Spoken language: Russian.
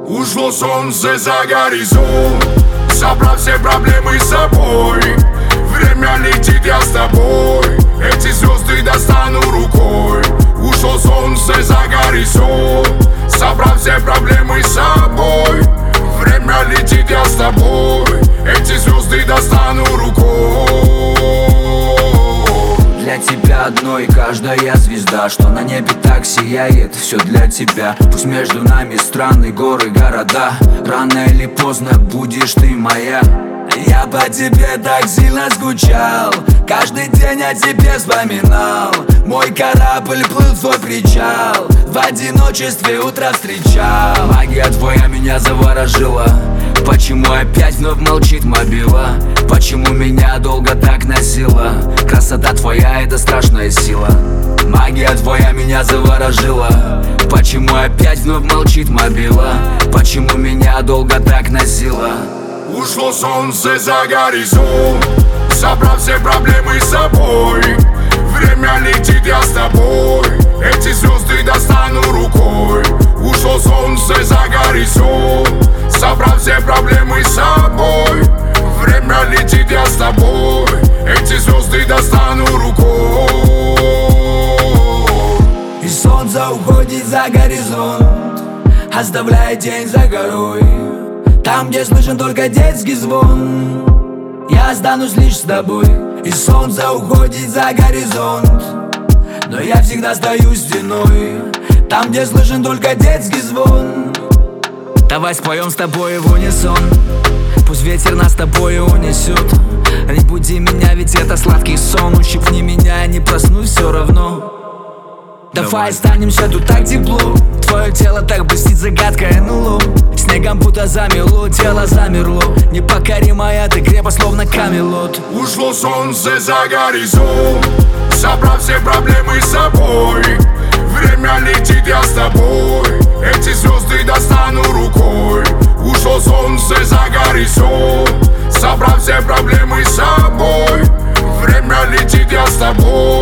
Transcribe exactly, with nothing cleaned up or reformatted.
Ушло солнце за горизонт, собрав все проблемы с собой. Время летит, я с тобой, эти звезды достану рукой. Ушло солнце за горизонт, собрав все проблемы с собой. Время летит, я с тобой, эти звезды достану рукой. Для тебя одной каждая звезда, что на небе так сияет, все для тебя. Пусть между нами страны, горы, города, рано или поздно будешь ты моя. Я по тебе так сильно скучал, каждый день о тебе вспоминал. Мой корабль плыл в твой причал, в одиночестве утро встречал. Магия твоя меня заворожила, почему опять вновь молчит мобила? Почему меня долго так носила? Красота твоя — это страшная сила. Магия твоя меня заворожила, почему опять вновь молчит мобила? Почему меня долго так носила? Ушло солнце за горизонт, собрав все проблемы с собой. Время летит, я с тобой, эти звезды достану рукой. Ушло солнце за горизонт, собрав все проблемы с собой. Время летит, я с тобой, эти звезды достану рукой. И солнце уходит за горизонт, оставляя день за горой. Там, где слышен только детский звон, я останусь лишь с тобой. И солнце уходит за горизонт, но я всегда стою стеной. Там, где слышен только детский звон. Давай споем с тобой в унисон, пусть ветер нас с тобой унесет. Не буди меня, ведь это сладкий сон. Ущипни меня, не проснусь все равно. Давай останемся, тут так тепло. Твое тело так блестит, загадкой эн эл о. Снегом будто замело, тело замерло. Непокоримая ты крепость, словно Камелот. Ушло солнце за горизонт, собрав все проблемы с собой. Время летит, я с тобой, эти звезды достану рукой. Ушло солнце за горизонт, собрав все проблемы с собой. Время летит, я с тобой.